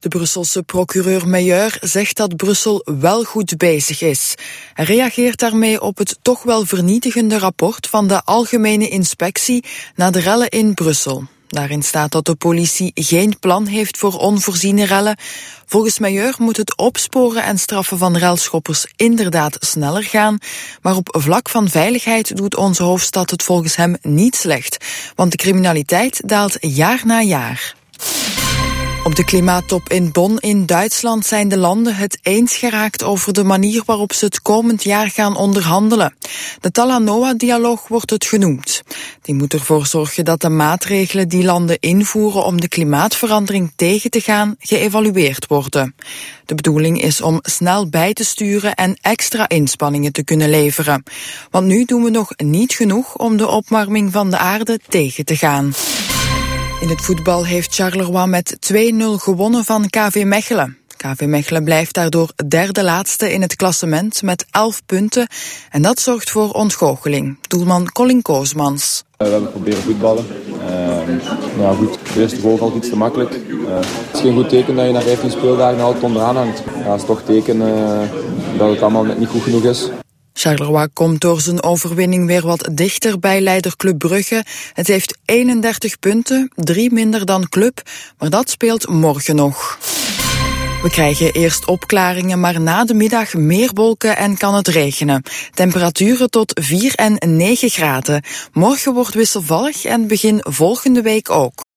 De Brusselse procureur Meyer zegt dat Brussel wel goed bezig is. Hij reageert daarmee op het toch wel vernietigende rapport van de Algemene Inspectie na de rellen in Brussel. Daarin staat dat de politie geen plan heeft voor onvoorziene rellen. Volgens Meyer moet het opsporen en straffen van relschoppers inderdaad sneller gaan. Maar op vlak van veiligheid doet onze hoofdstad het volgens hem niet slecht. Want de criminaliteit daalt jaar na jaar. Op de klimaattop in Bonn in Duitsland zijn de landen het eens geraakt over de manier waarop ze het komend jaar gaan onderhandelen. De Talanoa-dialoog wordt het genoemd. Die moet ervoor zorgen dat de maatregelen die landen invoeren om de klimaatverandering tegen te gaan geëvalueerd worden. De bedoeling is om snel bij te sturen en extra inspanningen te kunnen leveren. Want nu doen we nog niet genoeg om de opwarming van de aarde tegen te gaan. In het voetbal heeft Charleroi met 2-0 gewonnen van KV Mechelen. KV Mechelen blijft daardoor derde laatste in het klassement met 11 punten. En dat zorgt voor ontgoocheling. Doelman Colin Koosmans. We hebben proberen voetballen. Ja goed, de eerste goal valt iets te makkelijk. Het is geen goed teken dat je na 15 speeldagen altijd onderaan hangt. Ja, het is toch teken dat het allemaal net niet goed genoeg is. Charleroi komt door zijn overwinning weer wat dichter bij leider Club Brugge. Het heeft 31 punten, 3 minder dan Club, maar dat speelt morgen nog. We krijgen eerst opklaringen, maar na de middag meer wolken en kan het regenen. Temperaturen tot 4 en 9 graden. Morgen wordt wisselvallig en begin volgende week ook.